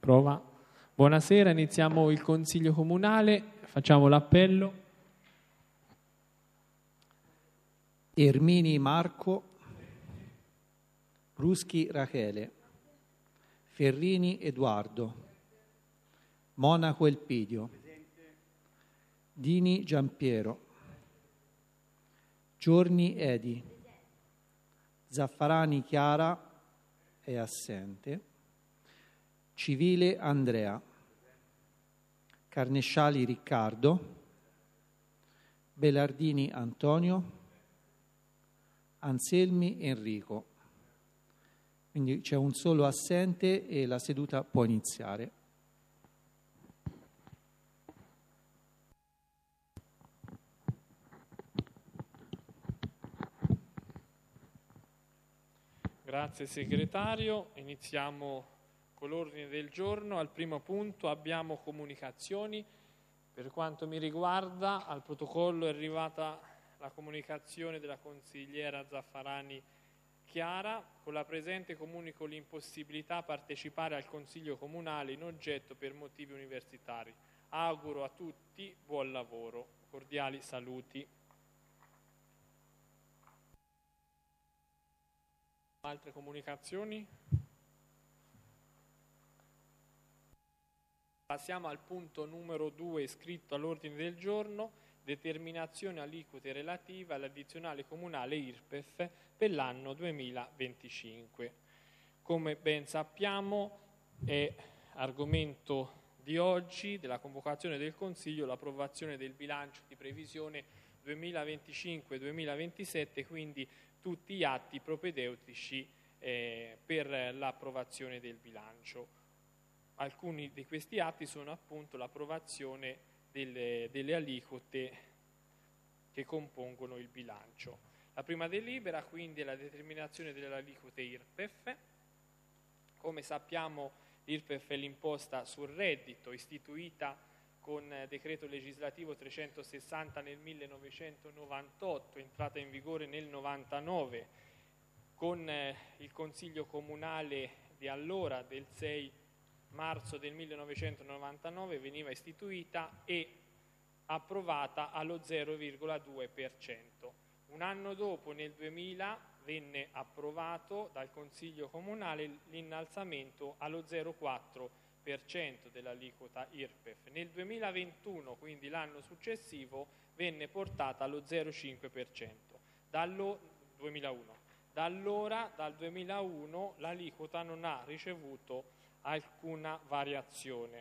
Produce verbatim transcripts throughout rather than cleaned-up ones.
Prova. Buonasera, iniziamo il Consiglio Comunale, facciamo l'appello. Ermini Marco, Bruschi Rachele, Ferrini Edoardo, Monaco Elpidio, Dini Giampiero, Giorni Edi, Zaffarani Chiara è assente, Civile Andrea, Carnesciali Riccardo, Belardini Antonio, Anselmi Enrico. Quindi c'è un solo assente e la seduta può iniziare. Grazie segretario. Iniziamo con l'ordine del giorno. Al primo punto abbiamo comunicazioni. Per quanto mi riguarda, al protocollo è arrivata la comunicazione della consigliera Zaffarani Chiara. Con la presente comunico l'impossibilità a partecipare al Consiglio Comunale in oggetto per motivi universitari. Auguro a tutti buon lavoro. Cordiali saluti. Altre comunicazioni? Passiamo al punto numero due iscritto all'ordine del giorno, determinazione aliquote relative all'addizionale comunale I R P E F per l'anno duemilaventicinque. Come ben sappiamo è argomento di oggi della convocazione del Consiglio l'approvazione del bilancio di previsione duemilaventicinque duemilaventisette, quindi tutti gli atti propedeutici eh, per l'approvazione del bilancio. Alcuni di questi atti sono appunto l'approvazione delle, delle aliquote che compongono il bilancio. La prima delibera quindi è la determinazione delle aliquote I R P E F. Come sappiamo l'I R P E F è l'imposta sul reddito istituita con decreto legislativo trecentosessanta nel millenovecentonovantotto, entrata in vigore nel novantanove, con il Consiglio Comunale di allora del sei marzo del millenovecentonovantanove veniva istituita e approvata allo zero virgola due per cento. Un anno dopo, nel duemila, venne approvato dal Consiglio Comunale l'innalzamento allo zero virgola quattro per cento dell'aliquota I R P E F. Nel duemilaventuno, quindi l'anno successivo, venne portata allo zero virgola cinque per cento. Dallo, duemilauno. Da allora, dal duemilauno, l'aliquota non ha ricevuto alcuna variazione.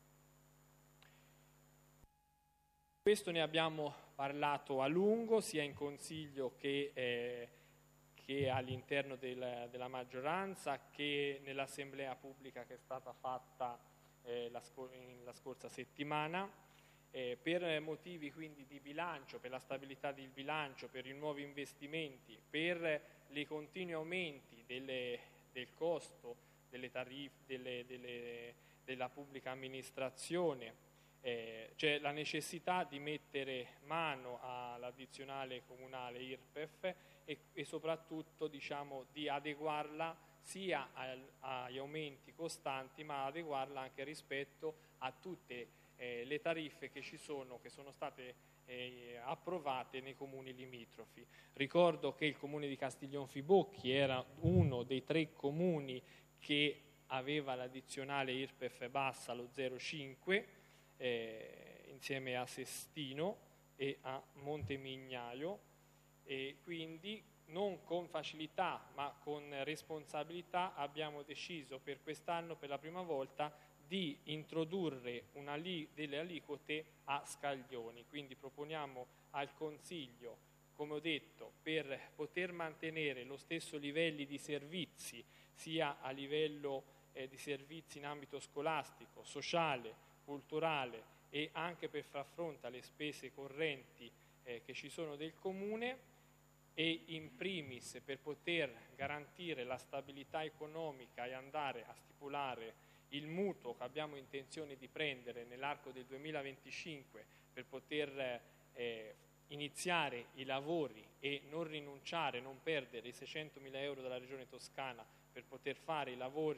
Questo ne abbiamo parlato a lungo, sia in Consiglio che, eh, che all'interno del, della maggioranza, che nell'assemblea pubblica che è stata fatta eh, la, scor- la scorsa settimana. Eh, per motivi quindi di bilancio, per la stabilità del bilancio, per i nuovi investimenti, per i continui aumenti delle, del costo delle tariffe delle, delle, della pubblica amministrazione, eh, c'è la necessità di mettere mano all'addizionale comunale I R P E F e, e soprattutto diciamo, di adeguarla sia al, agli aumenti costanti, ma adeguarla anche rispetto a tutte eh, le tariffe che ci sono, che sono state eh, approvate nei comuni limitrofi. Ricordo che il comune di Castiglion Fibocchi era uno dei tre comuni che aveva l'addizionale I R P E F bassa allo zero virgola cinque eh, insieme a Sestino e a Montemignaio, e quindi non con facilità ma con responsabilità abbiamo deciso per quest'anno per la prima volta di introdurre una li, delle aliquote a scaglioni. Quindi proponiamo al Consiglio, come ho detto, per poter mantenere lo stesso livello di servizi sia a livello eh, di servizi in ambito scolastico, sociale, culturale e anche per far fronte alle spese correnti eh, che ci sono del Comune, e in primis per poter garantire la stabilità economica e andare a stipulare il mutuo che abbiamo intenzione di prendere nell'arco del duemilaventicinque per poter eh, iniziare i lavori e non rinunciare, non perdere i seicentomila euro della Regione Toscana per poter fare i lavori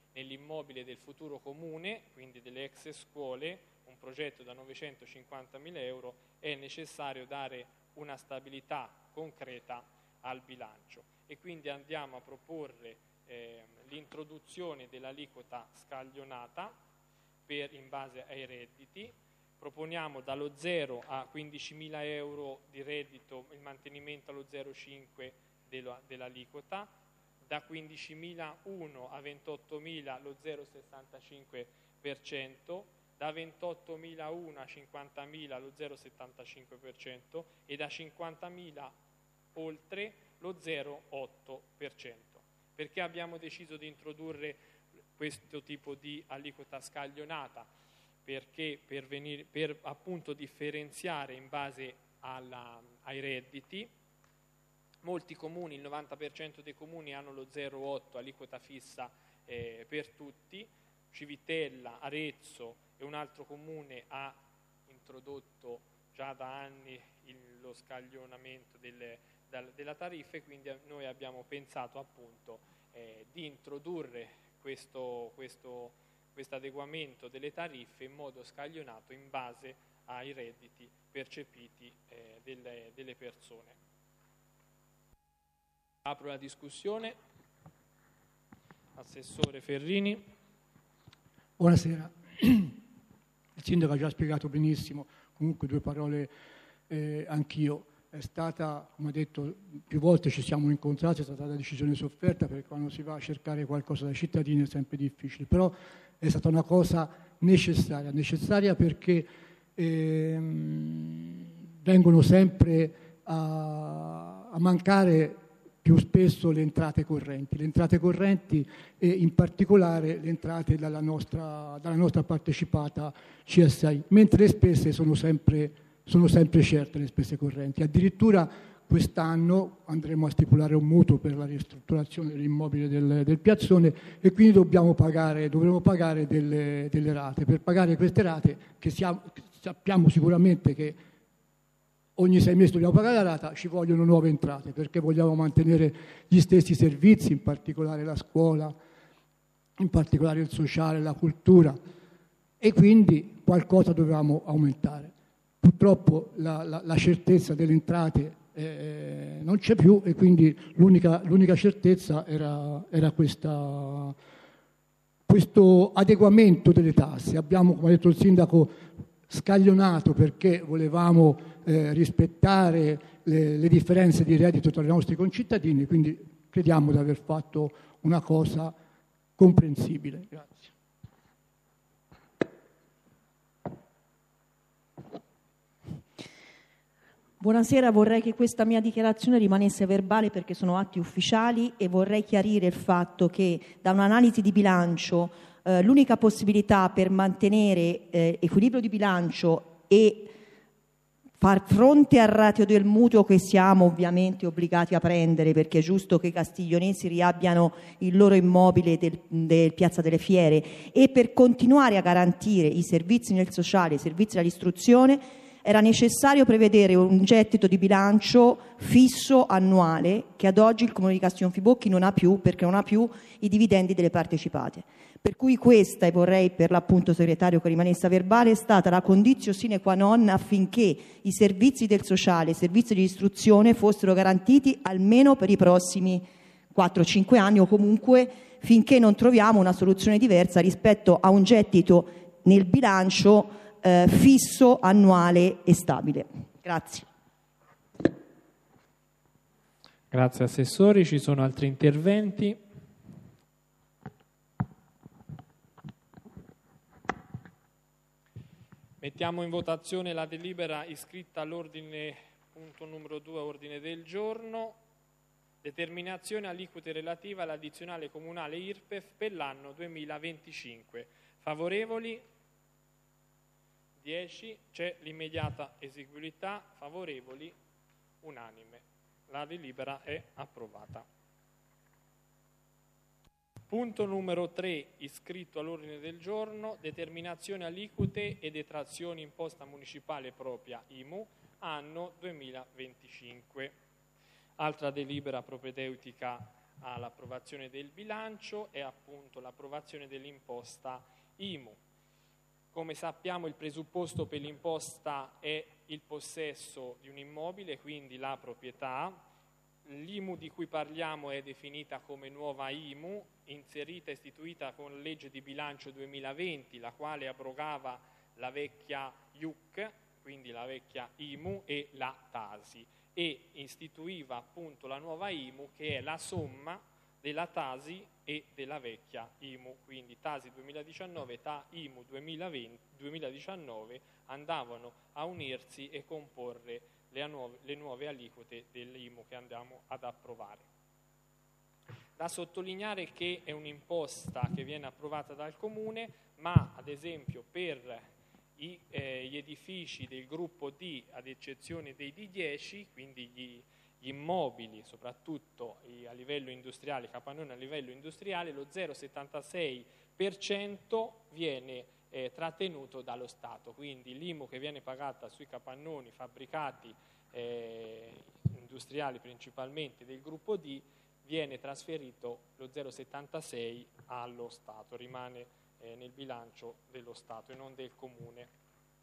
nell'immobile del futuro comune, quindi delle ex scuole, un progetto da novecentocinquantamila euro, è necessario dare una stabilità concreta al bilancio e quindi andiamo a proporre eh, l'introduzione dell'aliquota scaglionata per, in base ai redditi. Proponiamo dallo zero a quindicimila euro di reddito il mantenimento allo zero virgola cinque dell'aliquota, da quindicimilauno a ventottomila lo zero virgola sessantacinque per cento, da ventottomilauno a cinquantamila lo zero virgola settantacinque per cento e da cinquantamila oltre lo zero virgola otto per cento. Perché abbiamo deciso di introdurre questo tipo di aliquota scaglionata? Perché per, venire, per appunto differenziare in base alla, ai redditi. Molti comuni, il novanta per cento dei comuni hanno lo zero virgola otto aliquota fissa eh, per tutti. Civitella, Arezzo e un altro comune ha introdotto già da anni il, lo scaglionamento delle, dal, della tariffa e quindi noi abbiamo pensato appunto eh, di introdurre questo, questo, questo adeguamento delle tariffe in modo scaglionato in base ai redditi percepiti eh, delle, delle persone. Apro la discussione. Assessore Ferrini. Buonasera. Il sindaco ha già spiegato benissimo, comunque due parole eh, anch'io. È stata, come ha detto, più volte ci siamo incontrati, è stata una decisione sofferta perché quando si va a cercare qualcosa dai cittadini è sempre difficile, però è stata una cosa necessaria, necessaria perché ehm, vengono sempre a, a mancare più spesso le entrate correnti, le entrate correnti e in particolare le entrate dalla nostra, dalla nostra partecipata C S I, mentre le spese sono sempre, sono sempre certe, le spese correnti. Addirittura quest'anno andremo a stipulare un mutuo per la ristrutturazione dell'immobile del, del piazzone e quindi dobbiamo pagare, dovremo pagare delle, delle rate. Per pagare queste rate, che siamo, sappiamo sicuramente che ogni sei mesi dobbiamo pagare la rata, ci vogliono nuove entrate perché vogliamo mantenere gli stessi servizi, in particolare la scuola, in particolare il sociale, la cultura e quindi qualcosa dovevamo aumentare. Purtroppo la, la, la certezza delle entrate eh, non c'è più e quindi l'unica, l'unica certezza era, era questa, questo adeguamento delle tasse. Abbiamo, come ha detto il sindaco, scaglionato perché volevamo eh, rispettare le, le differenze di reddito tra i nostri concittadini, quindi crediamo di aver fatto una cosa comprensibile. Grazie. Buonasera, vorrei che questa mia dichiarazione rimanesse verbale perché sono atti ufficiali e vorrei chiarire il fatto che da un'analisi di bilancio eh, l'unica possibilità per mantenere eh, equilibrio di bilancio e far fronte al ratio del mutuo che siamo ovviamente obbligati a prendere perché è giusto che i castiglionesi riabbiano il loro immobile del, del Piazza delle Fiere e per continuare a garantire i servizi nel sociale, i servizi all'istruzione era necessario prevedere un gettito di bilancio fisso annuale che ad oggi il Comune di Castiglionfibocchi non ha più perché non ha più i dividendi delle partecipate. Per cui questa, e vorrei per l'appunto segretario che rimanesse verbale, è stata la condizio sine qua non affinché i servizi del sociale, i servizi di istruzione fossero garantiti almeno per i prossimi quattro cinque anni o comunque finché non troviamo una soluzione diversa rispetto a un gettito nel bilancio eh, fisso, annuale e stabile. Grazie. Grazie Assessori, ci sono altri interventi? Mettiamo in votazione la delibera iscritta all'ordine punto numero due, ordine del giorno, determinazione aliquote relativa all'addizionale comunale I R P E F per l'anno duemilaventicinque. Favorevoli? dieci. C'è l'immediata eseguibilità. Favorevoli? Unanime. La delibera è approvata. Punto numero tre, iscritto all'ordine del giorno, determinazione aliquote e detrazioni imposta municipale propria I M U, anno duemilaventicinque. Altra delibera propedeutica all'approvazione del bilancio è appunto l'approvazione dell'imposta I M U. Come sappiamo, il presupposto per l'imposta è il possesso di un immobile, quindi la proprietà. L'I M U di cui parliamo è definita come nuova I M U, inserita e istituita con la legge di bilancio duemilaventi, la quale abrogava la vecchia I U C, quindi la vecchia I M U e la Tasi, e istituiva appunto la nuova I M U, che è la somma della Tasi e della vecchia I M U, quindi Tasi duemiladiciannove e Ta I M U duemiladiciannove andavano a unirsi e comporre le nuove, le nuove aliquote dell'I M U che andiamo ad approvare. Da sottolineare che è un'imposta che viene approvata dal Comune, ma ad esempio per i, eh, gli edifici del gruppo D, ad eccezione dei D dieci, quindi gli gli immobili, soprattutto a livello industriale, capannoni a livello industriale, lo zero virgola settantasei per cento viene eh, trattenuto dallo Stato, quindi l'I M U che viene pagata sui capannoni fabbricati eh, industriali principalmente del gruppo D viene trasferito lo zero virgola settantasei allo Stato, rimane eh, nel bilancio dello Stato e non del Comune.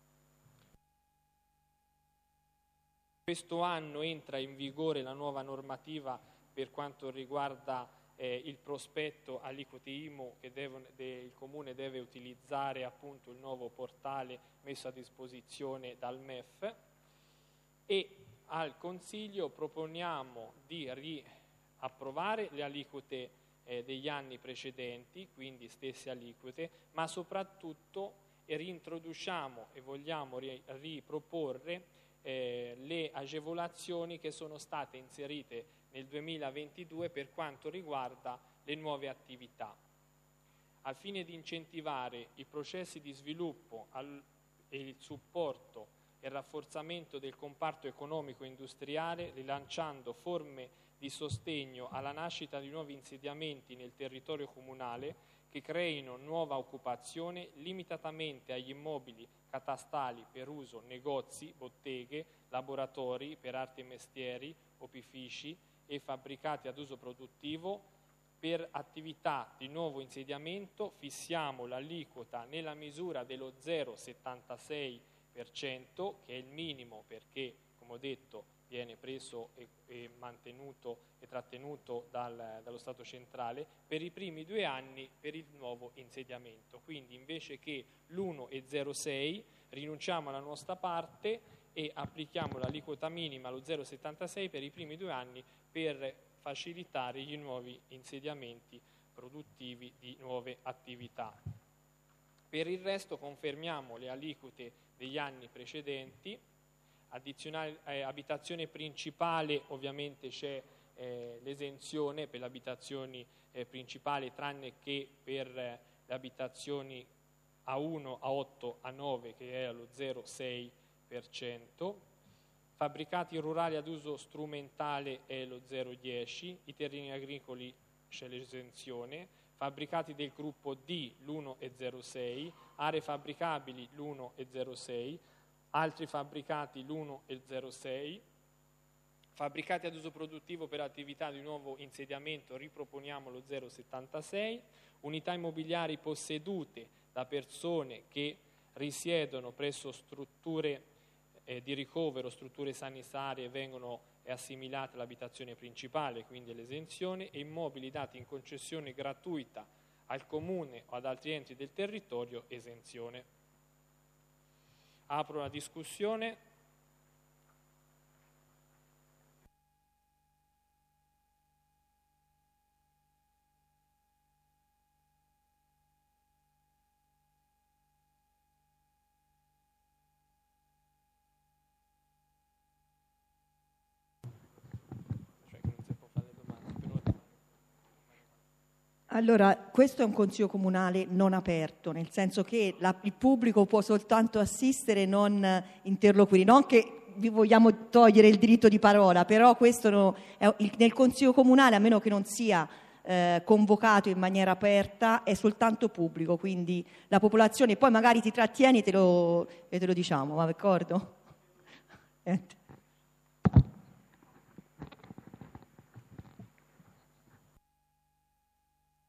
Questo anno entra in vigore la nuova normativa per quanto riguarda eh, il prospetto aliquote I M U che devono, de, il Comune deve utilizzare appunto il nuovo portale messo a disposizione dal M E F, e al Consiglio proponiamo di riapprovare le aliquote eh, degli anni precedenti, quindi stesse aliquote, ma soprattutto reintroduciamo e vogliamo ri, riproporre Eh, le agevolazioni che sono state inserite nel duemilaventidue per quanto riguarda le nuove attività. Al fine di incentivare i processi di sviluppo al, e il supporto e il rafforzamento del comparto economico e industriale, rilanciando forme di sostegno alla nascita di nuovi insediamenti nel territorio comunale che creino nuova occupazione limitatamente agli immobili catastali per uso negozi, botteghe, laboratori per arti e mestieri, opifici e fabbricati ad uso produttivo. Per attività di nuovo insediamento fissiamo l'aliquota nella misura dello zero virgola settantasei per cento, che è il minimo perché, come ho detto, viene preso e, e mantenuto e trattenuto dal, dallo Stato centrale per i primi due anni per il nuovo insediamento. Quindi invece che l'uno virgola zero sei rinunciamo alla nostra parte e applichiamo l'aliquota minima allo zero virgola settantasei per i primi due anni per facilitare gli nuovi insediamenti produttivi di nuove attività. Per il resto confermiamo le aliquote degli anni precedenti. Addizionale, eh, abitazione principale, ovviamente c'è eh, l'esenzione per le abitazioni eh, principali, tranne che per eh, le abitazioni A uno, A otto, A nove che è allo zero virgola sei per cento. Fabbricati rurali ad uso strumentale è lo zero virgola dieci, i terreni agricoli c'è l'esenzione, fabbricati del gruppo D l'uno virgola zero sei, aree fabbricabili l'uno virgola zero sei, altri fabbricati l'uno virgola zero sei, fabbricati ad uso produttivo per attività di nuovo insediamento riproponiamo lo zero virgola settantasei, unità immobiliari possedute da persone che risiedono presso strutture eh, di ricovero, strutture sanitarie vengono assimilate all'abitazione principale, quindi l'esenzione, e immobili dati in concessione gratuita al Comune o ad altri enti del territorio, esenzione. Apro la discussione. Cioè che non si può fare domande, però... Allora, questo è un consiglio comunale non aperto, nel senso che la, il pubblico può soltanto assistere e non interloquire. Non che vi vogliamo togliere il diritto di parola, però questo no, è, il, nel consiglio comunale, a meno che non sia eh, convocato in maniera aperta, è soltanto pubblico, quindi la popolazione, poi magari ti trattieni e te lo, e te lo diciamo, va d'accordo?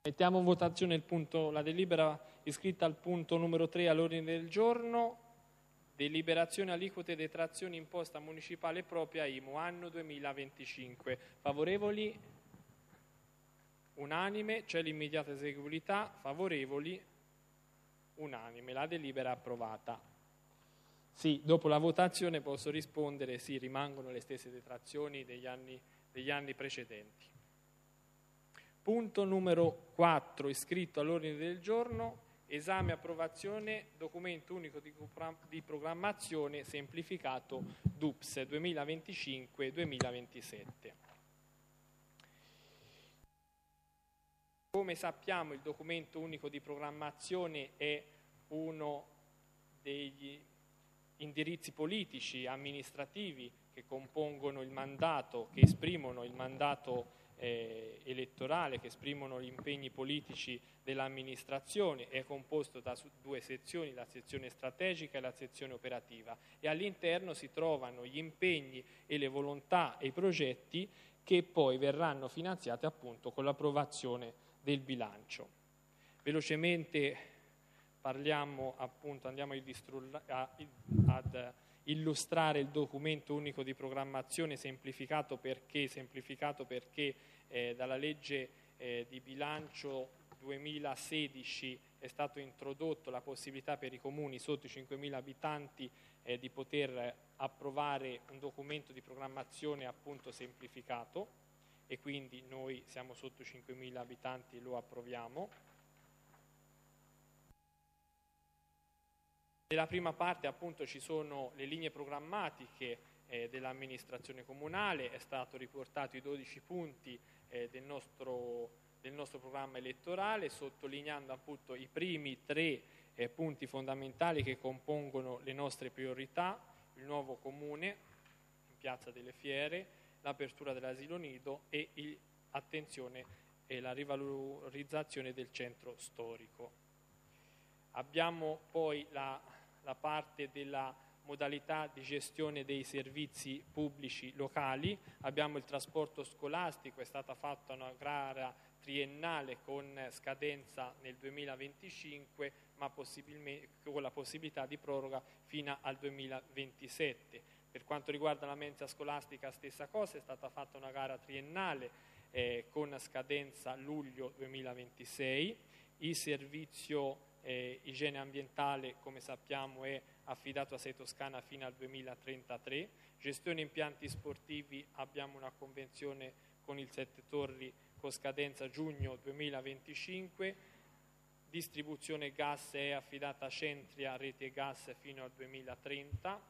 Mettiamo in votazione il punto, la delibera iscritta al punto numero tre all'ordine del giorno, deliberazione aliquote detrazioni imposta municipale propria I M U anno duemilaventicinque. Favorevoli? Unanime. C'è l'immediata eseguibilità? Favorevoli? Unanime. La delibera è approvata. Sì, dopo la votazione posso rispondere, sì, rimangono le stesse detrazioni degli anni, degli anni precedenti. Punto numero quattro, iscritto all'ordine del giorno, esame e approvazione documento unico di, di programmazione semplificato D U P S duemilaventicinque duemilaventisette. Come sappiamo, il documento unico di programmazione è uno degli indirizzi politici amministrativi che compongono il mandato, che esprimono il mandato eh, elettorale, che esprimono gli impegni politici dell'amministrazione. È composto da due sezioni, la sezione strategica e la sezione operativa, e all'interno si trovano gli impegni e le volontà e i progetti che poi verranno finanziati appunto con l'approvazione del bilancio. Velocemente parliamo appunto, andiamo a, ad illustrare il documento unico di programmazione semplificato perché, semplificato perché eh, dalla legge eh, di bilancio duemilasedici è stato introdotto la possibilità per i comuni sotto i cinquemila abitanti eh, di poter approvare un documento di programmazione appunto semplificato, e quindi noi siamo sotto i cinquemila abitanti e lo approviamo. Nella prima parte appunto ci sono le linee programmatiche eh, dell'amministrazione comunale, è stato riportato i dodici punti eh, del, nostro, del nostro programma elettorale, sottolineando appunto i primi tre eh, punti fondamentali che compongono le nostre priorità: il nuovo comune in Piazza delle Fiere, l'apertura dell'asilo nido e il, attenzione e la rivalorizzazione del centro storico. Abbiamo poi la la parte della modalità di gestione dei servizi pubblici locali, abbiamo il trasporto scolastico, è stata fatta una gara triennale con scadenza nel duemilaventicinque, ma possibilmente con la possibilità di proroga fino al duemilaventisette. Per quanto riguarda la mensa scolastica, stessa cosa, è stata fatta una gara triennale eh, con scadenza luglio duemilaventisei. Il servizio Eh, igiene ambientale, come sappiamo, è affidato a Sei Toscana fino al duemilatrentatré. Gestione impianti sportivi, abbiamo una convenzione con il Sette Torri con scadenza giugno duemilaventicinque. Distribuzione gas è affidata a Centria Rete Gas fino al duemilatrenta,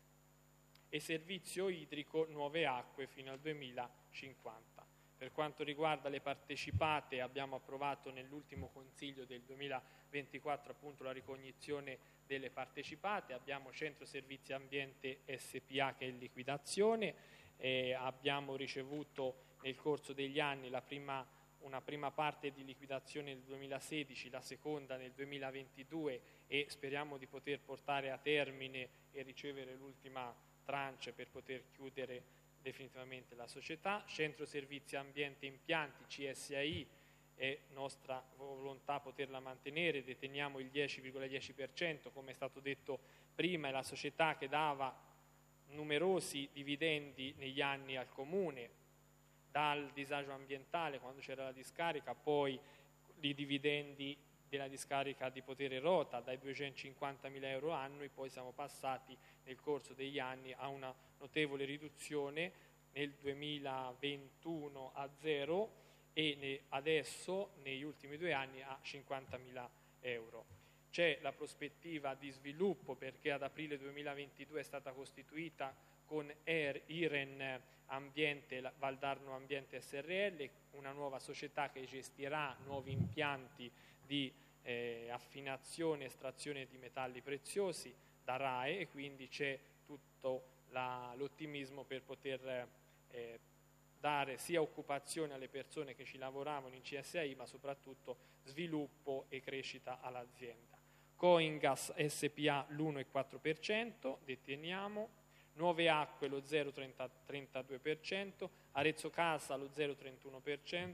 e servizio idrico Nuove Acque fino al duemilacinquanta. Per quanto riguarda le partecipate, abbiamo approvato nell'ultimo consiglio del duemilaventiquattro appunto la ricognizione delle partecipate. Abbiamo Centro Servizi Ambiente S P A che è in liquidazione, eh, abbiamo ricevuto nel corso degli anni la prima, una prima parte di liquidazione nel duemilasedici, la seconda nel duemilaventidue, e speriamo di poter portare a termine e ricevere l'ultima tranche per poter chiudere definitivamente la società. Centro Servizi Ambiente Impianti C S A I, è nostra volontà poterla mantenere, deteniamo il dieci virgola dieci per cento, come è stato detto prima, è la società che dava numerosi dividendi negli anni al comune, dal disagio ambientale quando c'era la discarica, poi i dividendi della discarica di Potere Rota dai duecentocinquantamila euro annui, poi siamo passati nel corso degli anni a una notevole riduzione nel duemilaventuno a zero e ne, adesso negli ultimi due anni a cinquantamila euro. C'è la prospettiva di sviluppo perché ad aprile duemilaventidue è stata costituita con I R E N Ambiente, Valdarno Ambiente S R L, una nuova società che gestirà nuovi impianti di eh, affinazione e estrazione di metalli preziosi da R A E, e quindi c'è tutto la, l'ottimismo per poter eh, dare sia occupazione alle persone che ci lavoravano in C S A I, ma soprattutto sviluppo e crescita all'azienda. Coingas S P A l'uno virgola quattro per cento, deteniamo. Nuove Acque lo zero virgola trentadue per cento, Arezzo Casa lo zero virgola trentuno per cento,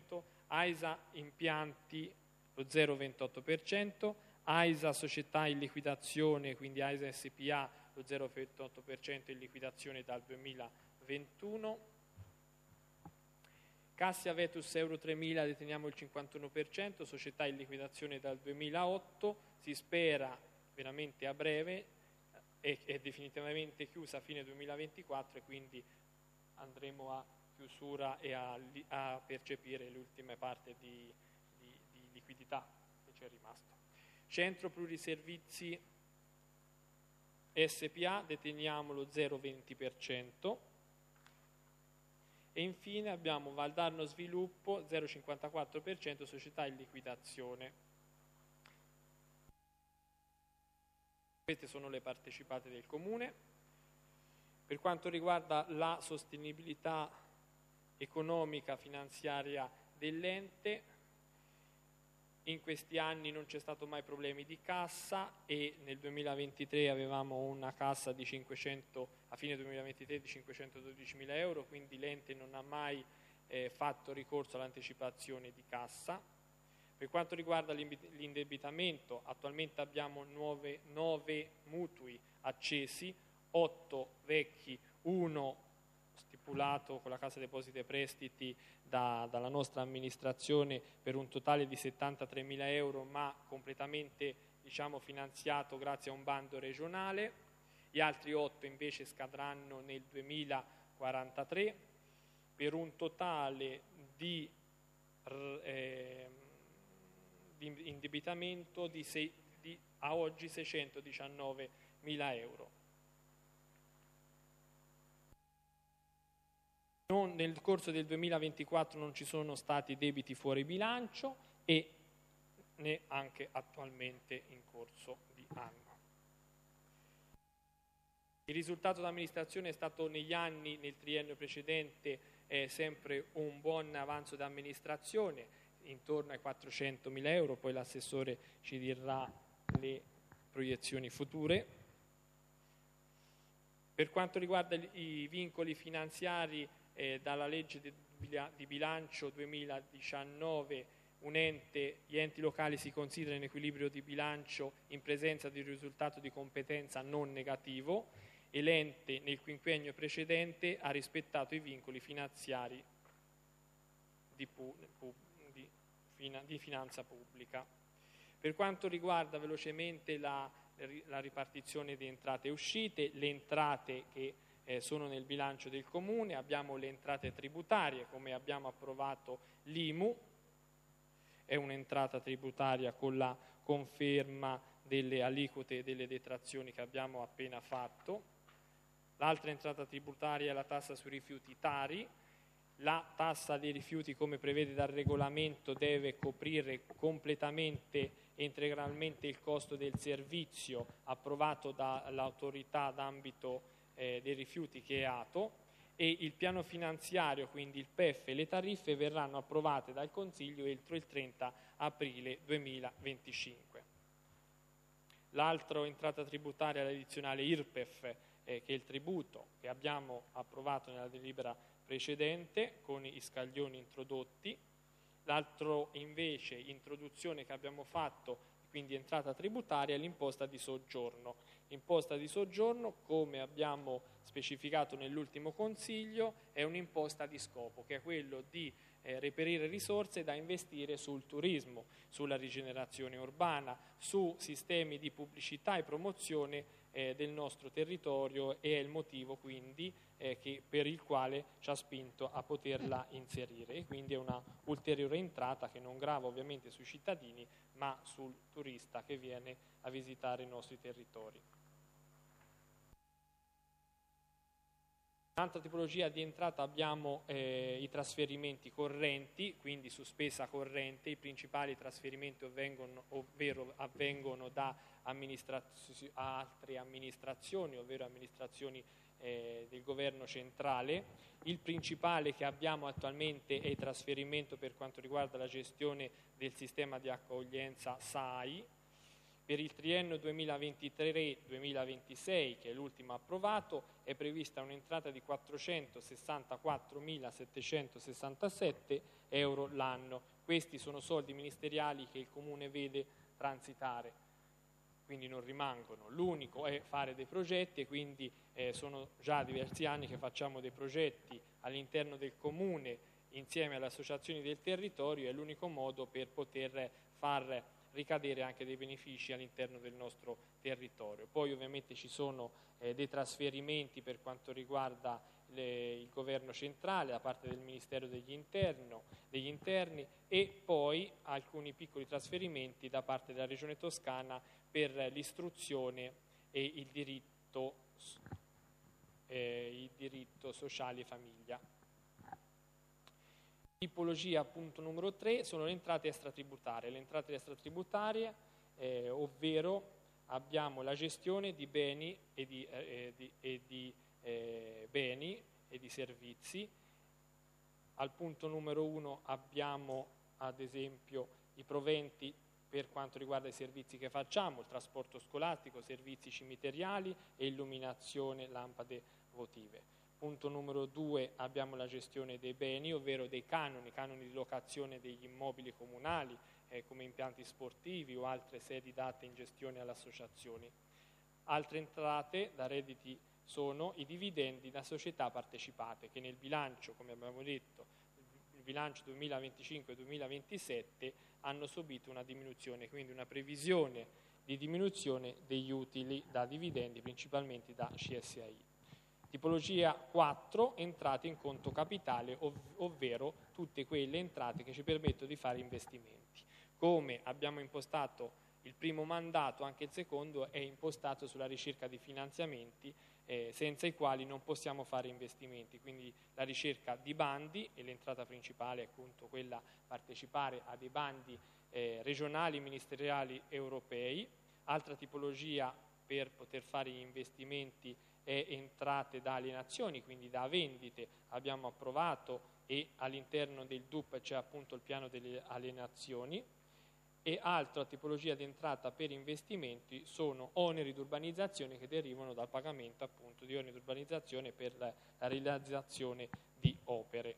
AISA impianti lo zero virgola ventotto per cento, AISA società in liquidazione, quindi AISA S P A lo zero virgola ventotto per cento in liquidazione dal duemilaventuno, Cassia Vetus Euro tremila deteniamo il cinquantuno per cento, società in liquidazione dal duemilaotto, si spera veramente a breve, è, è definitivamente chiusa a fine duemilaventiquattro e quindi andremo a chiusura e a, a percepire l'ultima parte di, di, di liquidità che c'è rimasto. Centro Pluriservizi S P A deteniamo lo zero virgola venti per cento e infine abbiamo Valdarno Sviluppo zero virgola cinquantaquattro per cento, società in liquidazione. Queste sono le partecipate del Comune. Per quanto riguarda la sostenibilità economica finanziaria dell'ente, in questi anni non c'è stato mai problemi di cassa e nel duemilaventitré avevamo una cassa di cinquecento, a fine duemilaventitré di cinquecentododicimila euro, quindi l'ente non ha mai eh, fatto ricorso all'anticipazione di cassa. Per quanto riguarda l'indebitamento, attualmente abbiamo nuove, nove mutui accesi, otto vecchi, uno stipulato con la Cassa Depositi e Prestiti da, dalla nostra amministrazione per un totale di settantatremila euro, ma completamente diciamo, finanziato grazie a un bando regionale. Gli altri otto invece scadranno nel duemilaquarantatré per un totale di, eh, di indebitamento di, sei, di a oggi seicentodiciannovemila euro. Non, nel corso del duemilaventiquattro non ci sono stati debiti fuori bilancio e né anche attualmente in corso di anno. Il risultato d'amministrazione è stato negli anni, nel triennio precedente, eh, sempre un buon avanzo d'amministrazione, intorno ai quattrocentomila euro, poi l'assessore ci dirà le proiezioni future. Per quanto riguarda i vincoli finanziari, Eh, dalla legge di bilancio duemiladiciannove un ente, gli enti locali si considerano in equilibrio di bilancio in presenza di un risultato di competenza non negativo e l'ente nel quinquennio precedente ha rispettato i vincoli finanziari di, pu, pu, di, fina, di finanza pubblica. Per quanto riguarda velocemente la, la ripartizione di entrate e uscite, le entrate che Eh, sono nel bilancio del Comune, abbiamo le entrate tributarie, come abbiamo approvato l'I M U, è un'entrata tributaria con la conferma delle aliquote e delle detrazioni che abbiamo appena fatto. L'altra entrata tributaria è la tassa sui rifiuti Tari. La tassa dei rifiuti, come prevede dal regolamento, deve coprire completamente e integralmente il costo del servizio approvato dall'autorità d'ambito Eh, dei rifiuti che è ATO e il piano finanziario, quindi il P E F e le tariffe verranno approvate dal Consiglio entro il trenta aprile duemilaventicinque. L'altra entrata tributaria è l'addizionale I R P E F, eh, che è il tributo che abbiamo approvato nella delibera precedente con i scaglioni introdotti. L'altro invece introduzione che abbiamo fatto, quindi entrata tributaria, è l'imposta di soggiorno. L'imposta di soggiorno, come abbiamo specificato nell'ultimo Consiglio, è un'imposta di scopo, che è quello di eh, reperire risorse da investire sul turismo, sulla rigenerazione urbana, su sistemi di pubblicità e promozione eh, del nostro territorio, e è il motivo quindi eh, che, per il quale ci ha spinto a poterla inserire, e quindi è una ulteriore entrata che non grava ovviamente sui cittadini ma sul turista che viene a visitare i nostri territori. Un'altra tipologia di entrata abbiamo eh, i trasferimenti correnti, quindi su spesa corrente. I principali trasferimenti avvengono, ovvero avvengono da amministrazio- altre amministrazioni, ovvero amministrazioni eh, del governo centrale. Il principale che abbiamo attualmente è il trasferimento per quanto riguarda la gestione del sistema di accoglienza S A I. Per il triennio duemilaventitré duemilaventisei, che è l'ultimo approvato, è prevista un'entrata di quattrocentosessantaquattromilasettecentosessantasette euro l'anno, Questi sono soldi ministeriali che il Comune vede transitare, quindi non rimangono. L'unico è fare dei progetti e quindi eh, sono già diversi anni che facciamo dei progetti all'interno del Comune insieme alle associazioni del territorio, è l'unico modo per poter far ricadere anche dei benefici all'interno del nostro territorio. Poi ovviamente ci sono eh, dei trasferimenti per quanto riguarda le, il governo centrale da parte del Ministero degli, interno, degli Interni e poi alcuni piccoli trasferimenti da parte della Regione Toscana per l'istruzione e il diritto, eh, il diritto sociale e famiglia. Tipologia punto numero tre sono le entrate extratributarie. Le entrate extratributarie, eh, ovvero abbiamo la gestione di beni e di, eh, di, e di eh, beni e di servizi. Al punto numero uno abbiamo ad esempio i proventi per quanto riguarda i servizi che facciamo, il trasporto scolastico, servizi cimiteriali e illuminazione, lampade votive. Punto numero due abbiamo la gestione dei beni, ovvero dei canoni, canoni di locazione degli immobili comunali eh, come impianti sportivi o altre sedi date in gestione alle associazioni. Altre entrate da redditi sono i dividendi da società partecipate che nel bilancio, come abbiamo detto, il bilancio duemilaventicinque duemilaventisette hanno subito una diminuzione, quindi una previsione di diminuzione degli utili da dividendi principalmente da C S A I. Tipologia quattro, entrate in conto capitale, ov- ovvero tutte quelle entrate che ci permettono di fare investimenti. Come abbiamo impostato il primo mandato, anche il secondo è impostato sulla ricerca di finanziamenti eh, senza i quali non possiamo fare investimenti, quindi la ricerca di bandi e l'entrata principale è appunto quella partecipare a dei bandi eh, regionali, ministeriali, europei. Altra tipologia per poter fare gli investimenti è entrate da alienazioni, quindi da vendite. Abbiamo approvato e all'interno del D U P c'è appunto il piano delle alienazioni. E altra tipologia di entrata per investimenti sono oneri di urbanizzazione che derivano dal pagamento appunto di oneri di urbanizzazione per la realizzazione di opere.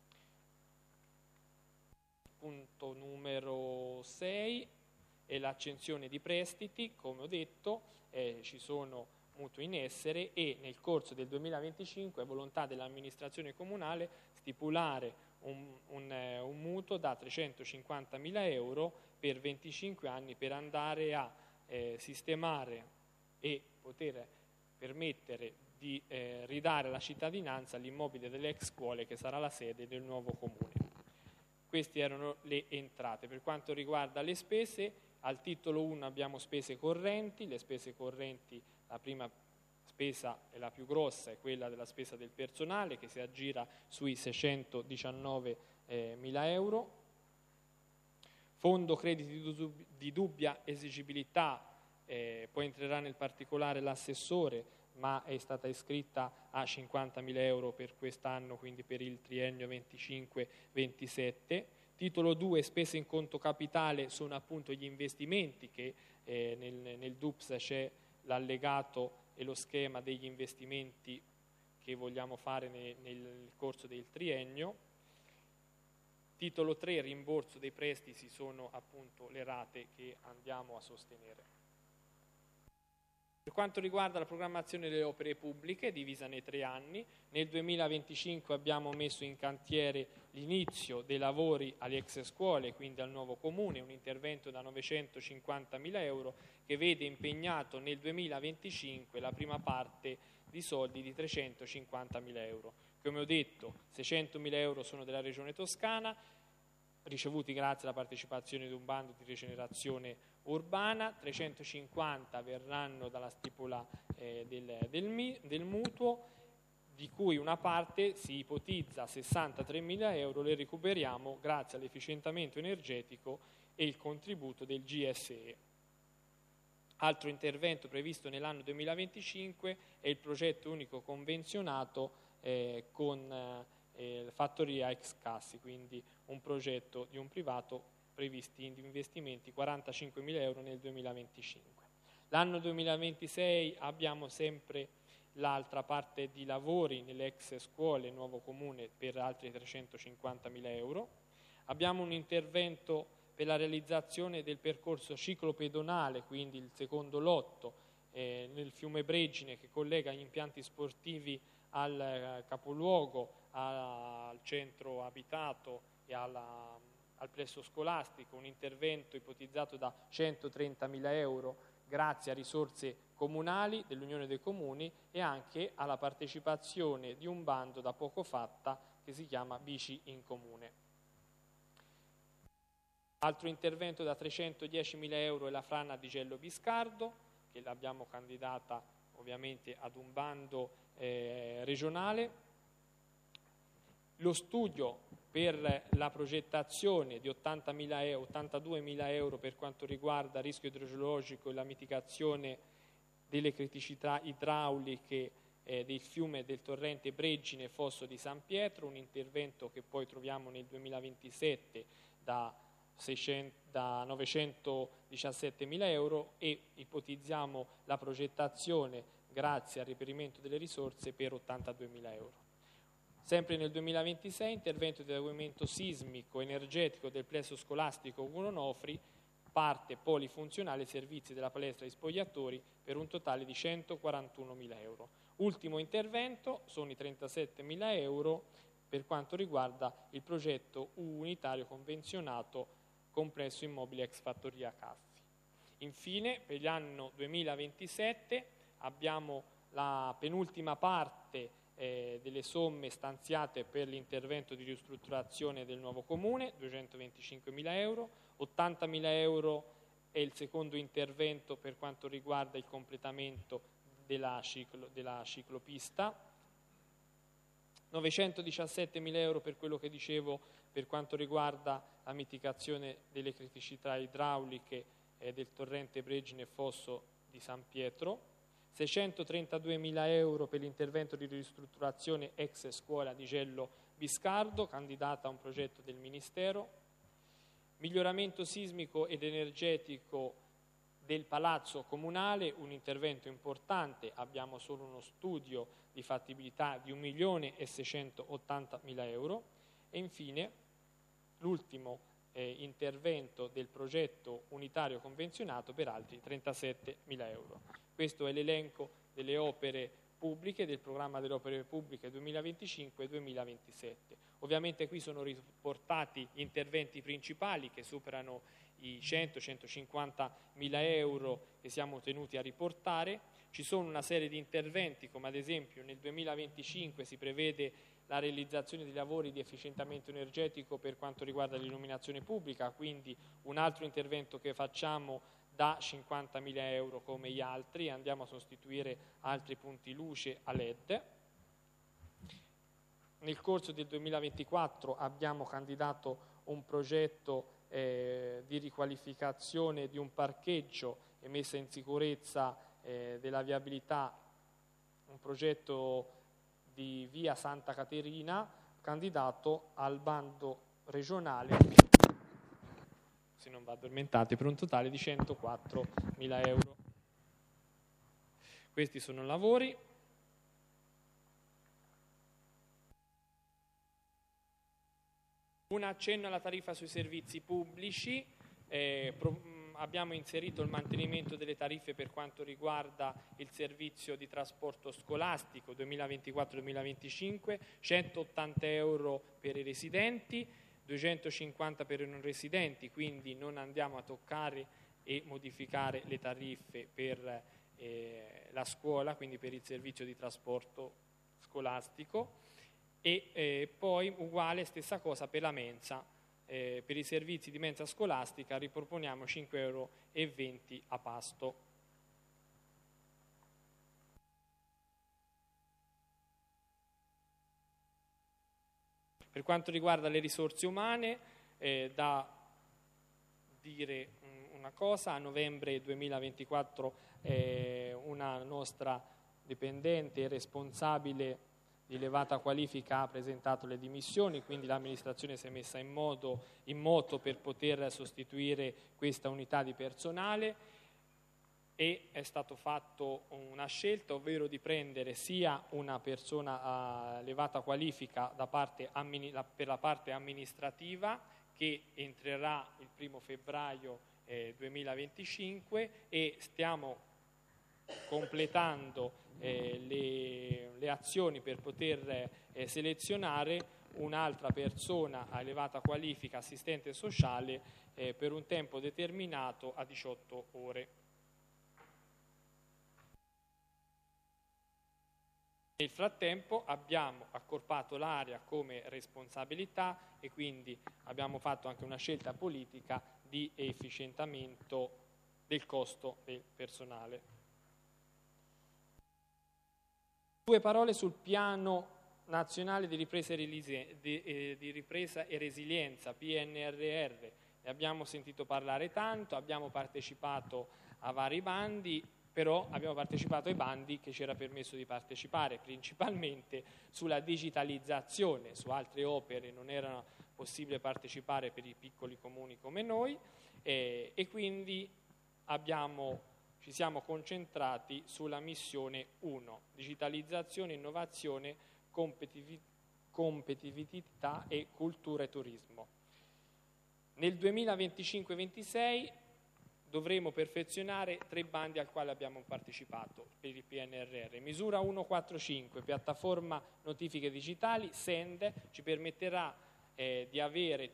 Punto numero sei è l'accensione di prestiti, come ho detto, eh, ci sono mutui in essere e nel corso del duemilaventicinque è volontà dell'amministrazione comunale stipulare un, un, eh, un mutuo da trecentocinquantamila euro per venticinque anni per andare a eh, sistemare e poter permettere di eh, ridare la cittadinanza all'immobile delle ex scuole che sarà la sede del nuovo comune. Queste erano le entrate. Per quanto riguarda le spese, al titolo uno abbiamo spese correnti. Le spese correnti, la prima spesa e la più grossa è quella della spesa del personale che si aggira sui seicentodiciannovemila euro. Fondo crediti di dubbia esigibilità, eh, poi entrerà nel particolare l'assessore, ma è stata iscritta a cinquantamila euro per quest'anno, quindi per il triennio venticinque ventisette. Titolo due, spese in conto capitale, sono appunto gli investimenti che eh, nel, nel D U P S c'è l'allegato e lo schema degli investimenti che vogliamo fare ne, nel corso del triennio. Titolo tre, rimborso dei prestiti, sono appunto le rate che andiamo a sostenere. Per quanto riguarda la programmazione delle opere pubbliche, divisa nei tre anni, nel duemilaventicinque abbiamo messo in cantiere l'inizio dei lavori alle ex scuole, quindi al nuovo comune, un intervento da novecentocinquantamila euro che vede impegnato nel duemilaventicinque la prima parte di soldi di trecentocinquantamila euro. Come ho detto, seicentomila euro sono della Regione Toscana, ricevuti grazie alla partecipazione di un bando di rigenerazione urbana, trecentocinquanta verranno dalla stipula eh, del, del, del mutuo, di cui una parte si ipotizza sessantatremila euro, le recuperiamo grazie all'efficientamento energetico e il contributo del G S E. Altro intervento previsto nell'anno duemilaventicinque è il progetto unico convenzionato eh, con eh, fattoria ex cassi, quindi un progetto di un privato previsti in investimenti quarantacinquemila euro nel duemilaventicinque. L'anno duemilaventisei abbiamo sempre l'altra parte di lavori nelle ex scuole nuovo comune per altri trecentocinquantamila euro. Abbiamo un intervento per la realizzazione del percorso ciclopedonale, quindi il secondo lotto, eh, nel fiume Bregine, che collega gli impianti sportivi al eh, capoluogo, a, al centro abitato e alla, al plesso scolastico, un intervento ipotizzato da centotrentamila euro grazie a risorse comunali dell'Unione dei Comuni e anche alla partecipazione di un bando da poco fatta che si chiama Bici in Comune. Altro intervento da trecentodiecimila euro è la frana di Gello Biscardo, che l'abbiamo candidata ovviamente ad un bando eh, regionale. Lo studio per la progettazione di ottantamila euro, ottantaduemila euro per quanto riguarda il rischio idrogeologico e la mitigazione delle criticità idrauliche eh, del fiume e del torrente Bregine e Fosso di San Pietro, un intervento che poi troviamo nel duemilaventisette da, seicento, da novecentodiciassettemila euro, e ipotizziamo la progettazione grazie al reperimento delle risorse per ottantaduemila euro. Sempre nel duemilaventisei, intervento di adeguamento sismico energetico del plesso scolastico Ugo Onofri, parte polifunzionale servizi della palestra di spogliatori, per un totale di centoquarantunomila euro. Ultimo intervento sono i trentasettemila euro per quanto riguarda il progetto unitario convenzionato complesso immobile ex fattoria Caffi. Infine, per l'anno duemilaventisette abbiamo la penultima parte eh, delle somme stanziate per l'intervento di ristrutturazione del nuovo comune, duecentoventicinquemila euro, ottantamila euro è il secondo intervento per quanto riguarda il completamento della, ciclo, della ciclopista, novecentodiciassettemila euro per quello che dicevo per quanto riguarda la mitigazione delle criticità idrauliche eh, del torrente Bregine e Fosso di San Pietro, seicentotrentaduemila euro per l'intervento di ristrutturazione ex scuola di Gello Biscardo, candidata a un progetto del Ministero, miglioramento sismico ed energetico del Palazzo Comunale, un intervento importante, abbiamo solo uno studio di fattibilità di un milione e seicentottantamila euro, e infine l'ultimo eh, intervento del progetto unitario convenzionato per altri trentasettemila euro. Questo è l'elenco delle opere pubbliche, del programma delle opere pubbliche duemilaventicinque duemilaventisette. Ovviamente qui sono riportati gli interventi principali che superano i cento centocinquantamila euro che siamo tenuti a riportare. Ci sono una serie di interventi, come ad esempio nel duemilaventicinque si prevede la realizzazione di lavori di efficientamento energetico per quanto riguarda l'illuminazione pubblica, quindi un altro intervento che facciamo da cinquantamila euro come gli altri, andiamo a sostituire altri punti luce a L E D. Nel corso del duemilaventiquattro abbiamo candidato un progetto eh, di riqualificazione di un parcheggio e messa in sicurezza eh, della viabilità, un progetto di via Santa Caterina, candidato al bando regionale, se non va addormentate, per un totale di centoquattromila euro. Questi sono i lavori. Un accenno alla tariffa sui servizi pubblici. Eh, pro, abbiamo inserito il mantenimento delle tariffe per quanto riguarda il servizio di trasporto scolastico duemilaventiquattro duemilaventicinque, centottanta euro per i residenti, duecentocinquanta per i non residenti, quindi non andiamo a toccare e modificare le tariffe per eh, la scuola, quindi per il servizio di trasporto scolastico, e eh, poi uguale stessa cosa per la mensa. Eh, per i servizi di mensa scolastica riproponiamo cinque euro e venti a pasto. Per quanto riguarda le risorse umane, eh, da dire mh, una cosa: a novembre duemilaventiquattro eh, una nostra dipendente e responsabile di elevata qualifica ha presentato le dimissioni, quindi l'amministrazione si è messa in, modo, in moto per poter sostituire questa unità di personale, e è stato fatto una scelta, ovvero di prendere sia una persona a elevata qualifica da parte, per la parte amministrativa, che entrerà il primo febbraio eh, duemilaventicinque, e stiamo completando eh, le, le azioni per poter eh, selezionare un'altra persona a elevata qualifica, assistente sociale, eh, per un tempo determinato a diciotto ore. Nel frattempo abbiamo accorpato l'area come responsabilità e quindi abbiamo fatto anche una scelta politica di efficientamento del costo del personale. Due parole sul piano nazionale di ripresa, e di, eh, di ripresa e resilienza, P N R R. Ne abbiamo sentito parlare tanto, abbiamo partecipato a vari bandi, però abbiamo partecipato ai bandi che ci era permesso di partecipare, principalmente sulla digitalizzazione. Su altre opere non era possibile partecipare per i piccoli comuni come noi, eh, e quindi abbiamo, ci siamo concentrati sulla missione uno, digitalizzazione, innovazione, competitiv- competitività e cultura e turismo. Nel duemilaventicinque ventisei dovremo perfezionare tre bandi al quale abbiamo partecipato per il P N R R. Misura centoquarantacinque, piattaforma notifiche digitali, Send, ci permetterà eh, di avere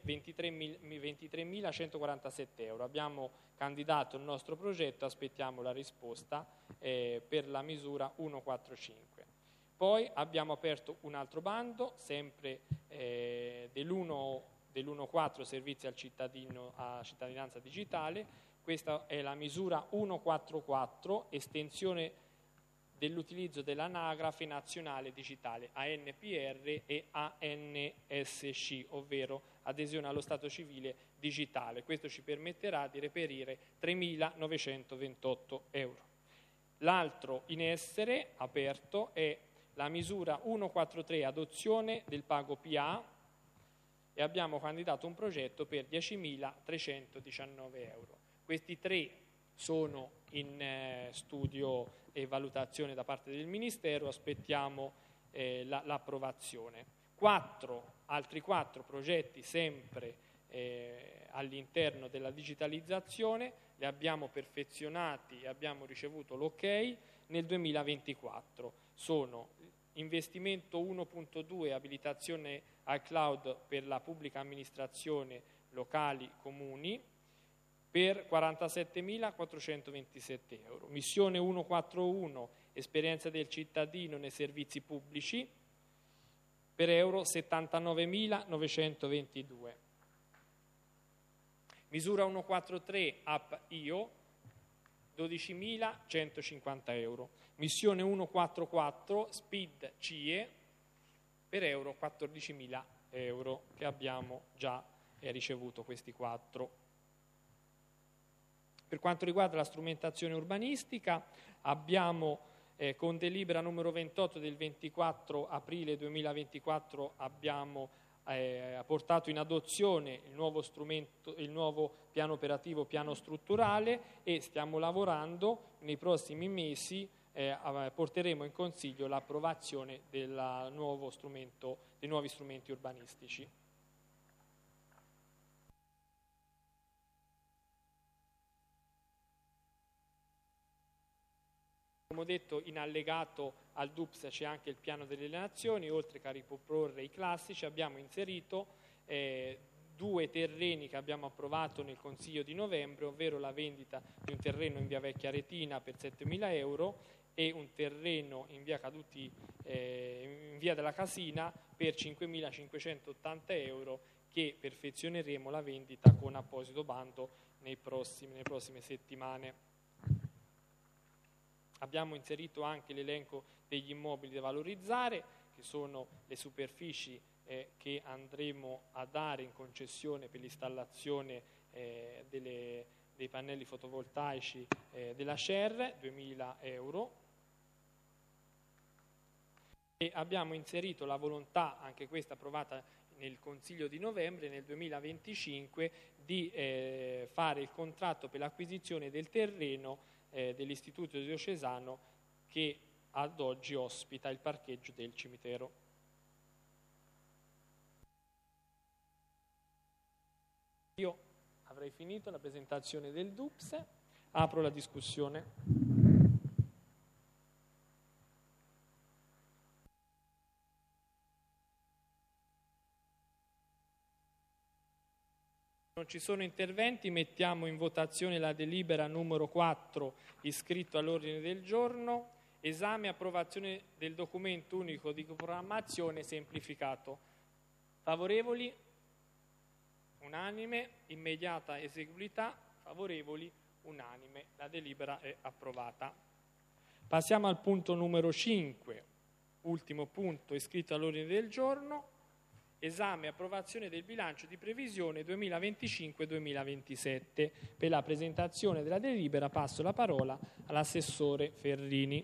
ventitremilacentoquarantasette euro. Abbiamo candidato il nostro progetto, aspettiamo la risposta eh, per la misura centoquarantacinque. Poi abbiamo aperto un altro bando, sempre eh, dell'uno quattro servizi al cittadino a cittadinanza digitale. Questa è la misura centoquarantaquattro, estensione dell'utilizzo dell'anagrafe nazionale digitale, A N P R e A N S C, ovvero adesione allo Stato civile digitale. Questo ci permetterà di reperire tremilanovecentoventotto euro. L'altro in essere, aperto, è la misura centoquarantatré, adozione del pago P A, e abbiamo candidato un progetto per diecimilatrecentodiciannove euro. Questi tre sono in eh, studio e valutazione da parte del Ministero, aspettiamo eh, la, l'approvazione. Quattro, altri quattro progetti sempre eh, all'interno della digitalizzazione, li abbiamo perfezionati e abbiamo ricevuto l'ok nel duemilaventiquattro. Sono investimento uno punto due, abilitazione al cloud per la pubblica amministrazione, locali, comuni, per quarantasettemilaquattrocentoventisette euro. Missione centoquarantuno, esperienza del cittadino nei servizi pubblici, per euro settantanovemilanovecentoventidue. Misura centoquarantatré, app Io, dodicimilacentocinquanta euro. Missione centoquarantaquattro, Speed C I E, per euro quattordicimila euro, che abbiamo già eh, ricevuto questi quattro. Per quanto riguarda la strumentazione urbanistica, abbiamo eh, con delibera numero ventotto del ventiquattro aprile duemilaventiquattro abbiamo eh, portato in adozione il nuovo strumento, il nuovo piano operativo, piano strutturale, e stiamo lavorando nei prossimi mesi. Eh, porteremo in consiglio l'approvazione del nuovo strumento, dei nuovi strumenti urbanistici. Come ho detto, in allegato al D U P S c'è anche il piano delle nazioni. Oltre che a riproporre i classici, abbiamo inserito eh, due terreni che abbiamo approvato nel Consiglio di novembre, ovvero la vendita di un terreno in via Vecchia Retina per settemila euro e un terreno in via Caduti, eh, in via della Casina per cinquemilacinquecentottanta euro, che perfezioneremo la vendita con apposito bando nei prossimi, nelle prossime settimane. Abbiamo inserito anche l'elenco degli immobili da valorizzare, che sono le superfici eh, che andremo a dare in concessione per l'installazione eh, delle, dei pannelli fotovoltaici eh, della C E R, duemila euro. E abbiamo inserito la volontà, anche questa approvata nel Consiglio di novembre, nel duemilaventicinque, di eh, fare il contratto per l'acquisizione del terreno eh, dell'Istituto Diocesano che ad oggi ospita il parcheggio del cimitero. Io avrei finito la presentazione del D U P S, apro la discussione. Non ci sono interventi, mettiamo in votazione la delibera numero quattro iscritto all'ordine del giorno, esame e approvazione del documento unico di programmazione semplificato. Favorevoli? Unanime. Immediata eseguibilità? Favorevoli? Unanime. La delibera è approvata. Passiamo al punto numero cinque, ultimo punto iscritto all'ordine del giorno. Esame e approvazione del bilancio di previsione duemilaventicinque duemilaventisette. Per la presentazione della delibera passo la parola all'assessore Ferrini.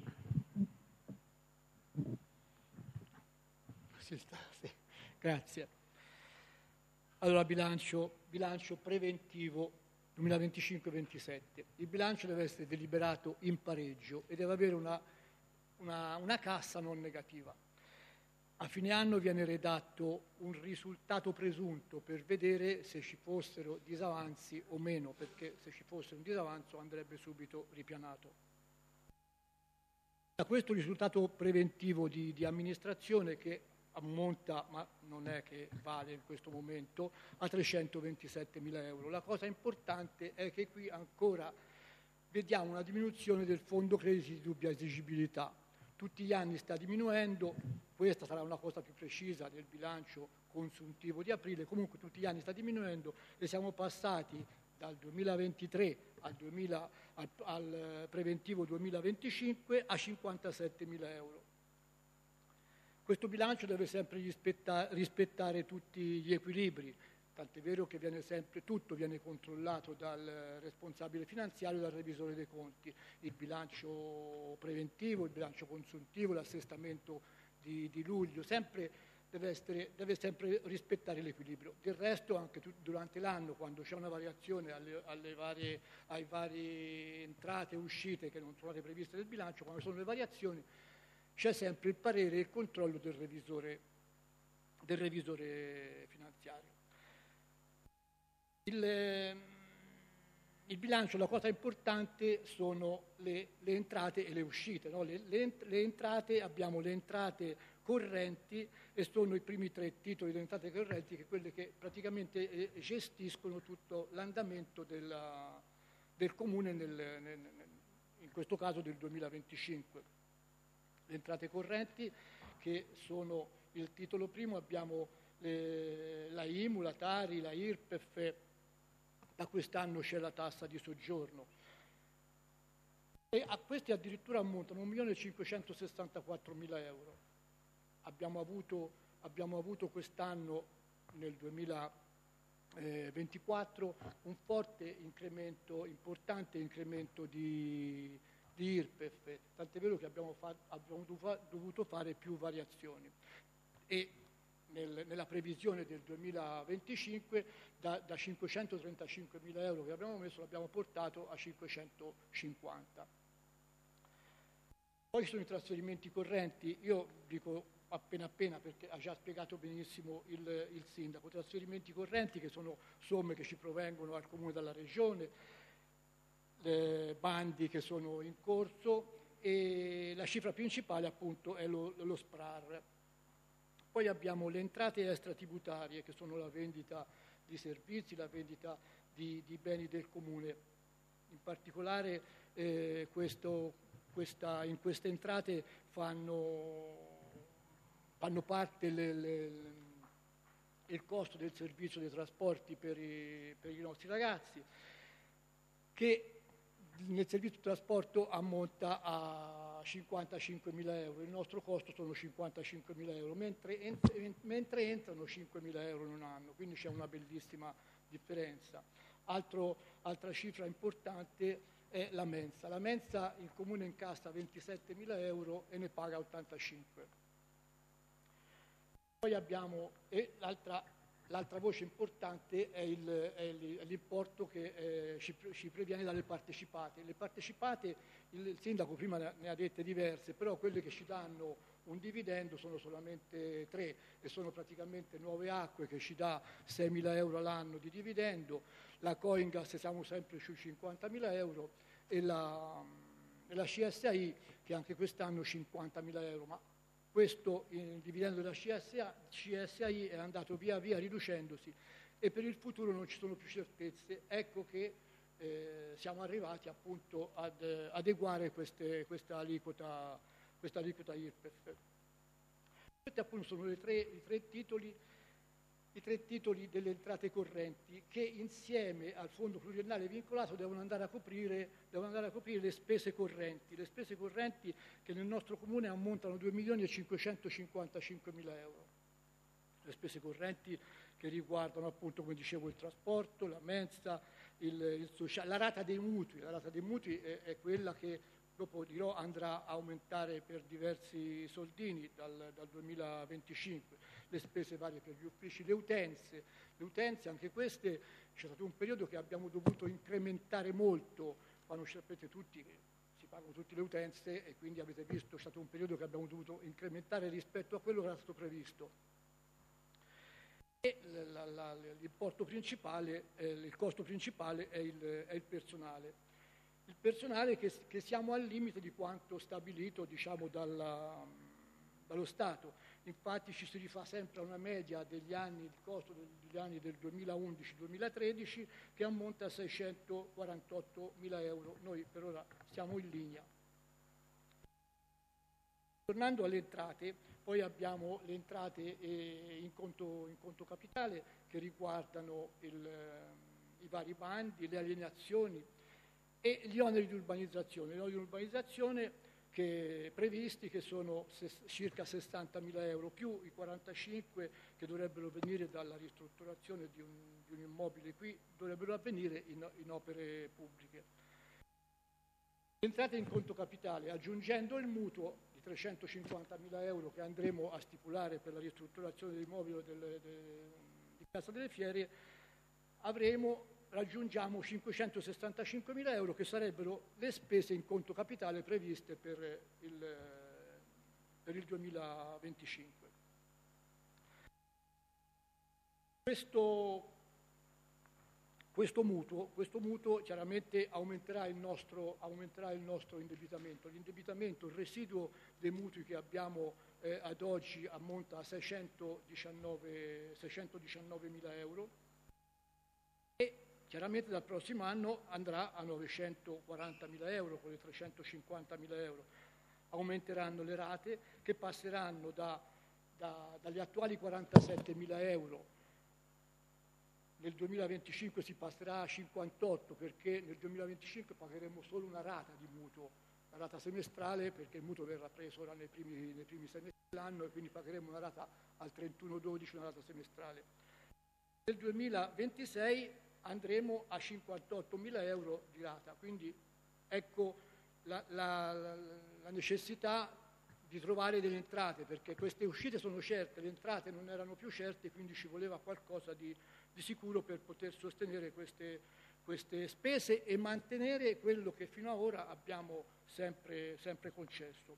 Sì, sì. Grazie. Allora, bilancio, bilancio preventivo duemilaventicinque ventisette. Il bilancio deve essere deliberato in pareggio e deve avere una, una, una cassa non negativa. A fine anno viene redatto un risultato presunto per vedere se ci fossero disavanzi o meno, perché se ci fosse un disavanzo andrebbe subito ripianato. Da questo risultato preventivo di, di amministrazione, che ammonta, ma non è che vale in questo momento, a trecentoventisettemila euro. La cosa importante è che qui ancora vediamo una diminuzione del fondo crediti di dubbia esigibilità. Tutti gli anni sta diminuendo, questa sarà una cosa più precisa del bilancio consuntivo di aprile, comunque tutti gli anni sta diminuendo e siamo passati dal duemilaventitré al, duemila, al, al preventivo duemilaventicinque a cinquantasettemila euro. Questo bilancio deve sempre rispetta, rispettare tutti gli equilibri, tant'è vero che viene sempre, tutto viene controllato dal responsabile finanziario e dal revisore dei conti, il bilancio preventivo, il bilancio consuntivo, l'assestamento di, di luglio, sempre deve, essere, deve sempre rispettare l'equilibrio. Del resto anche tu, durante l'anno, quando c'è una variazione alle, alle varie, ai varie entrate e uscite che non sono state previste nel bilancio, quando sono le variazioni, c'è sempre il parere e il controllo del revisore, del revisore finanziario. Il, il bilancio, la cosa importante sono le, le entrate e le uscite. No? Le, le, le entrate, abbiamo le entrate correnti e sono i primi tre titoli di entrate correnti, che quelle che praticamente eh, gestiscono tutto l'andamento della, del comune, nel, nel, in questo caso del duemilaventicinque. Le entrate correnti, che sono il titolo primo, abbiamo le, la I M U, la Tari, la I R P E F. Da quest'anno c'è la tassa di soggiorno e a questi addirittura ammontano un milione cinquecentosessantaquattromila euro. Abbiamo avuto, abbiamo avuto quest'anno, nel duemilaventiquattro, un forte incremento, importante incremento di, di I R P E F, tant'è vero che abbiamo, fa, abbiamo dovuto fare più variazioni. E Nel, nella previsione del duemilaventicinque da, da cinquecentotrentacinquemila euro che abbiamo messo l'abbiamo portato a cinquecentocinquanta. Poi ci sono i trasferimenti correnti, io dico appena appena perché ha già spiegato benissimo il, il sindaco, trasferimenti correnti che sono somme che ci provengono al comune dalla regione, eh, bandi che sono in corso e la cifra principale appunto è lo, lo S P R A R. Poi abbiamo le entrate extratributarie, che sono la vendita di servizi, la vendita di, di beni del comune. In particolare eh, questo, questa, in queste entrate fanno, fanno parte le, le, il costo del servizio dei trasporti per i, per i nostri ragazzi, che nel servizio di trasporto ammonta a cinquantacinquemila euro, il nostro costo sono cinquantacinquemila euro, mentre, ent- mentre entrano cinquemila euro in un anno, quindi c'è una bellissima differenza. Altro, altra cifra importante è la mensa. La mensa il comune incassa ventisettemila euro e ne paga ottantacinque. Poi abbiamo, e l'altra L'altra voce importante è, il, è l'importo che eh, ci, ci previene dalle partecipate. Le partecipate, il sindaco prima ne ha dette diverse, però quelle che ci danno un dividendo sono solamente tre e sono praticamente Nuove Acque che ci dà seimila euro all'anno di dividendo, la Coingas siamo sempre sui cinquantamila euro e la, e la C S A I che anche quest'anno cinquantamila euro, ma questo il dividendo della C S A I è andato via via riducendosi e per il futuro non ci sono più certezze. Ecco che eh, siamo arrivati appunto ad eh, adeguare queste, questa aliquota, questa aliquota I R P E F. Questi appunto sono le tre, i tre titoli, i tre titoli delle entrate correnti che insieme al fondo pluriennale vincolato devono andare a coprire, devono andare a coprire le spese correnti, le spese correnti che nel nostro comune ammontano a due milioni e cinquecentocinquantacinquemila euro. Le spese correnti che riguardano appunto, come dicevo, il trasporto, la mensa, il, il sociale, la rata dei mutui. La rata dei mutui è, è quella che, dopo dirò, andrà a aumentare per diversi soldini dal, dal duemilaventicinque. Le spese varie per gli uffici, le utenze. Le utenze, anche queste, c'è stato un periodo che abbiamo dovuto incrementare molto, quando sapete tutti che si pagano tutte le utenze e quindi avete visto, è stato un periodo che abbiamo dovuto incrementare rispetto a quello che era stato previsto. E la, la, l'importo principale, eh, il costo principale è il, è il personale. Il personale che, che siamo al limite di quanto stabilito, diciamo, dalla, dallo Stato. Infatti ci si rifà sempre a una media degli anni, il costo degli anni del duemilaundici duemilatredici che ammonta a seicentoquarantottomila euro. Noi per ora siamo in linea. Tornando alle entrate, poi abbiamo le entrate in conto, in conto capitale che riguardano il, i vari bandi, le alienazioni e gli oneri di urbanizzazione. Gli oneri di urbanizzazione che, previsti che sono ses, circa sessantamila euro più i quarantacinque che dovrebbero venire dalla ristrutturazione di un, di un immobile qui, dovrebbero avvenire in, in opere pubbliche. Le entrate in conto capitale, aggiungendo il mutuo di trecentocinquantamila euro che andremo a stipulare per la ristrutturazione dell'immobile del, del, di Piazza delle Fiere, avremo, raggiungiamo cinquecentosessantacinquemila euro che sarebbero le spese in conto capitale previste per il, per il duemilaventicinque. Questo Questo mutuo, questo mutuo chiaramente aumenterà il, nostro, aumenterà il nostro indebitamento. L'indebitamento, il residuo dei mutui che abbiamo eh, ad oggi ammonta a seicentodiciannovemila euro e chiaramente dal prossimo anno andrà a novecentoquarantamila euro con le trecentocinquantamila euro. Aumenteranno le rate che passeranno da, da, dagli attuali quarantasettemila euro. Nel duemilaventicinque si passerà a cinquantotto perché nel duemilaventicinque pagheremo solo una rata di mutuo, la rata semestrale perché il mutuo verrà preso ora nei primi, nei primi sei mesi dell'anno e quindi pagheremo una rata al trentuno dodici, una rata semestrale. Nel duemilaventisei andremo a cinquantottomila euro di rata, quindi ecco la, la, la, la necessità di trovare delle entrate perché queste uscite sono certe, le entrate non erano più certe, quindi ci voleva qualcosa di di sicuro per poter sostenere queste, queste spese e mantenere quello che fino ad ora abbiamo sempre, sempre concesso.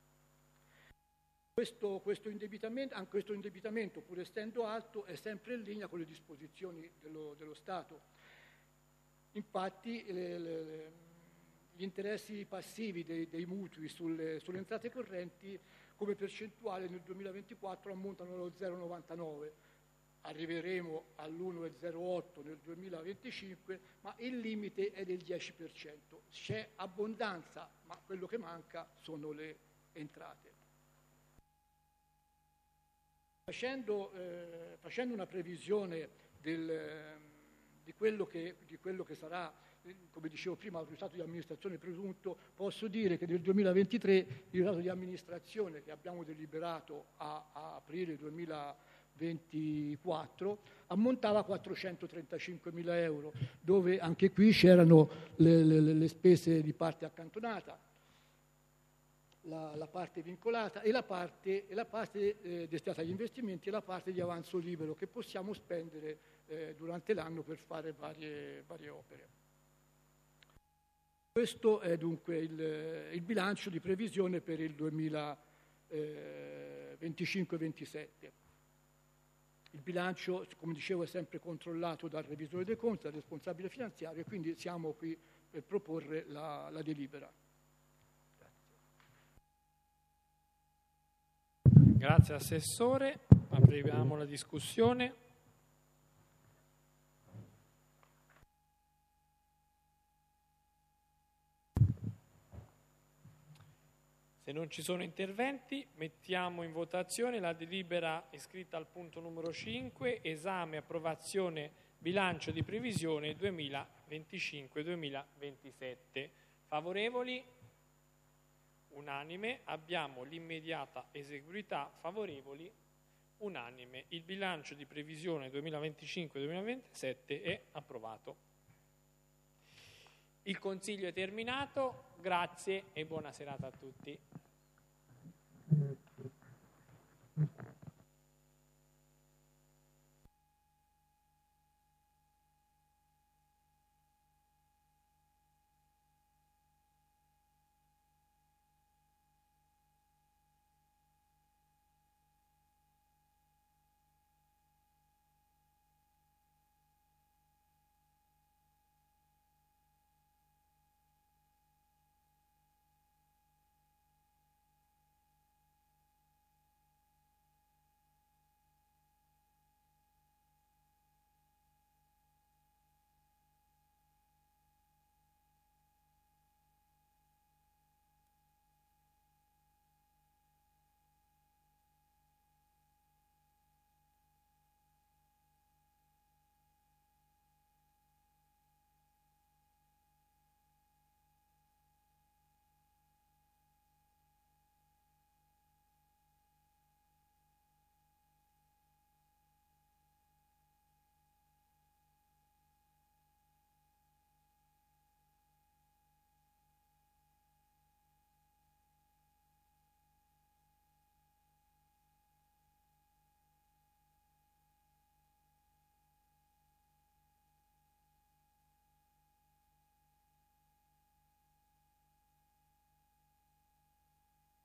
Questo, questo, indebitamento, anche questo indebitamento, pur essendo alto, è sempre in linea con le disposizioni dello, dello Stato. Infatti le, le, gli interessi passivi dei, dei mutui sulle, sulle entrate correnti come percentuale nel duemilaventiquattro ammontano allo zero virgola novantanove. Arriveremo all'uno virgola zero otto nel duemilaventicinque, ma il limite è del dieci per cento. C'è abbondanza, ma quello che manca sono le entrate. Facendo, eh, facendo una previsione del, eh, di, quello che, di quello che sarà, eh, come dicevo prima, il risultato di amministrazione presunto, posso dire che nel duemilaventitré il risultato di amministrazione che abbiamo deliberato a, a aprile duemilaventiquattro ammontava a quattrocentotrentacinquemila euro, dove anche qui c'erano le, le, le spese di parte accantonata, la, la parte vincolata e la parte, e la parte eh, destinata agli investimenti e la parte di avanzo libero che possiamo spendere eh, durante l'anno per fare varie, varie opere. Questo è dunque il, il bilancio di previsione per il duemilaventicinque. eh, venticinque ventisette. Il bilancio, come dicevo, è sempre controllato dal revisore dei conti, dal responsabile finanziario, e quindi siamo qui per proporre la, la delibera. Grazie. Grazie Assessore, apriamo la discussione. Se non ci sono interventi, mettiamo in votazione la delibera iscritta al punto numero cinque, esame e approvazione bilancio di previsione duemilaventicinque duemilaventisette. Favorevoli? Unanime. Abbiamo l'immediata eseguibilità. Favorevoli? Unanime. Il bilancio di previsione duemilaventicinque duemilaventisette è approvato. Il Consiglio è terminato. Grazie e buona serata a tutti.